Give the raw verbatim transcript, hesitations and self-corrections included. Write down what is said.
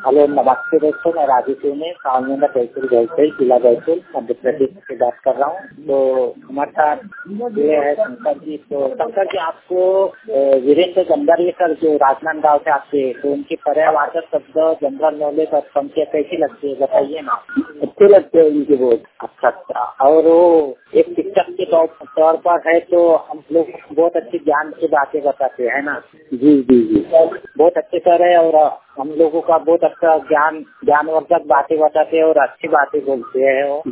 Hello नमस्ते दोस्तों, मैं राजू सिंह कानूना तहसील गैसल जिला गैसल मध्य प्रदेश से बात कर रहा हूँ। तो हमारे साथ ये है शंकर जी। तो शंकर जी, आपको वीरेंद्र गंधारी सर जो राजनांदगांव से आते हैं, तो उनकी पर्यावाचक शब्द जनरल नॉलेज और संख्या कैसी लगती है बताइए ना। अच्छे लगते हैं उनके बहुत। अच्छा अच्छा। और वो एक शिक्षक के तौर पर है तो हम लोग बहुत अच्छी ज्ञान की बातें बताते हैं ना। जी जी जी बहुत अच्छे सर है और हम लोगों का बहुत अच्छा ज्ञान ज्ञानवर्धक बातें बताते हैं और अच्छी बातें बोलते हैं वो।